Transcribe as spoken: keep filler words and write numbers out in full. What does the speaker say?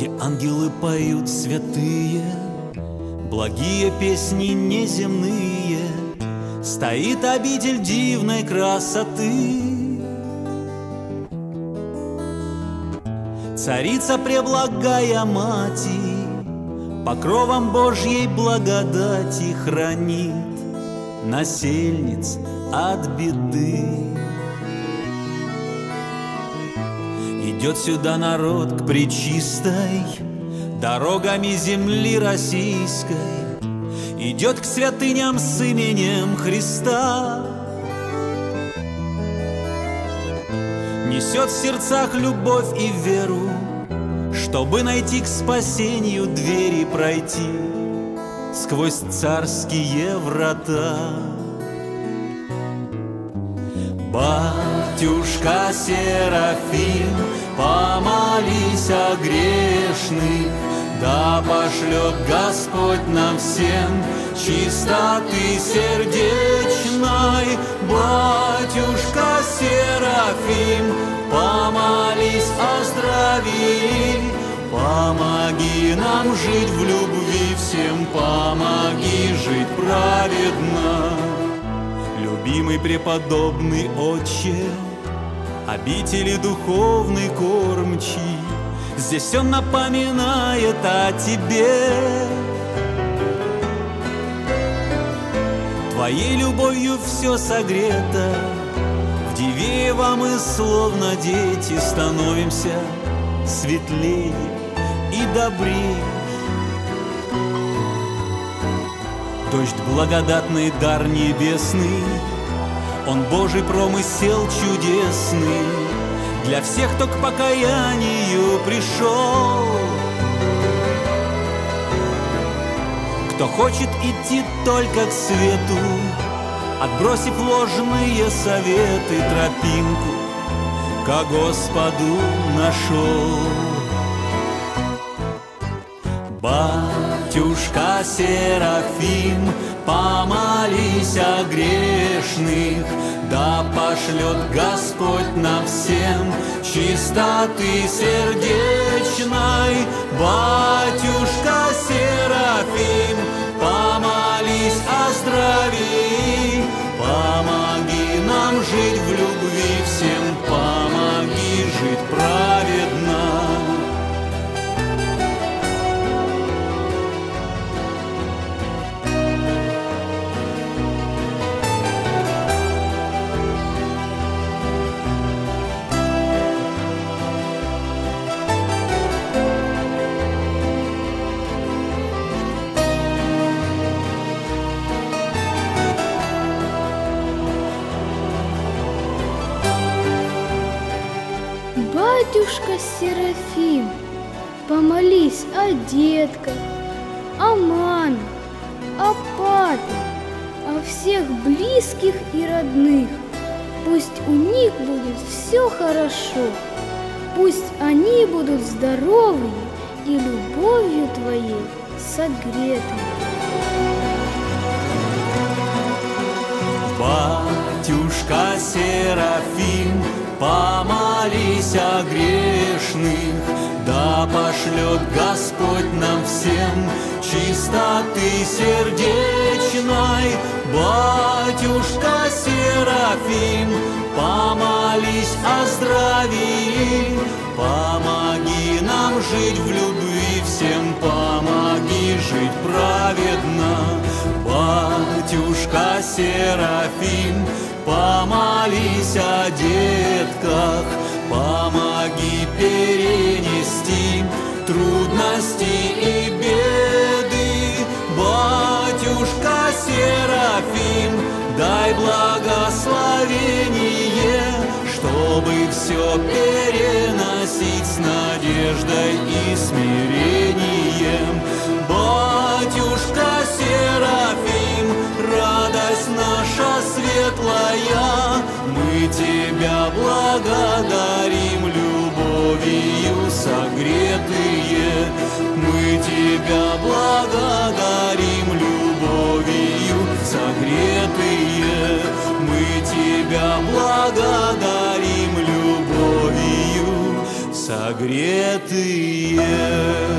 где ангелы поют святые, благие песни неземные, стоит обитель дивной красоты. Царица преблагая Мати покровом Божьей благодати хранит насельниц от беды. Идет сюда народ к пречистой дорогами земли российской, идет к святыням с именем Христа. Несет в сердцах любовь и веру, чтобы найти к спасению двери пройти сквозь царские врата. Батюшка Серафим, помолись о грешных, да пошлет Господь нам всем чистоты сердечной. Батюшка Серафим, помолись о здравии, помоги нам жить в любви всем, помоги жить праведно. Любимый преподобный Отче, обители духовный кормчий, здесь он напоминает о тебе. Твоей любовью все согрето, в Дивеево мы словно дети становимся светлее и добрее. Дождь благодатный, дар небесный, он Божий промысел чудесный для всех, кто к покаянию пришел. Кто хочет идти только к свету, отбросив ложные советы, тропинку ко Господу нашел. Батюшка Серафим, помолись о грешных, да пошлет Господь нам всем чистоты сердечной. Батюшка Серафим, помолись о здравии, помоги нам жить в любви всем, помоги жить праведно. Батюшка Серафим, помолись о детках, о маме, о папе, о всех близких и родных. Пусть у них будет все хорошо, пусть они будут здоровые и любовью Твоей согреты. Батюшка Серафим, помолись о грешных, да пошлет Господь нам всем чистоты сердечной. Батюшка Серафим, помолись о здравии, помоги нам жить в любви всем, помоги жить праведно. Батюшка Серафим, помолись о детках, помоги перенести трудности и беды. Батюшка Серафим, дай благословение, чтобы все переносить с надеждой и смирением. Батюшка Серафим, радость наша светлая, мы Тебя благодарим, любовью согретые. Мы Тебя благодарим, любовью согретые. Мы Тебя благодарим, любовью согретые. согретые.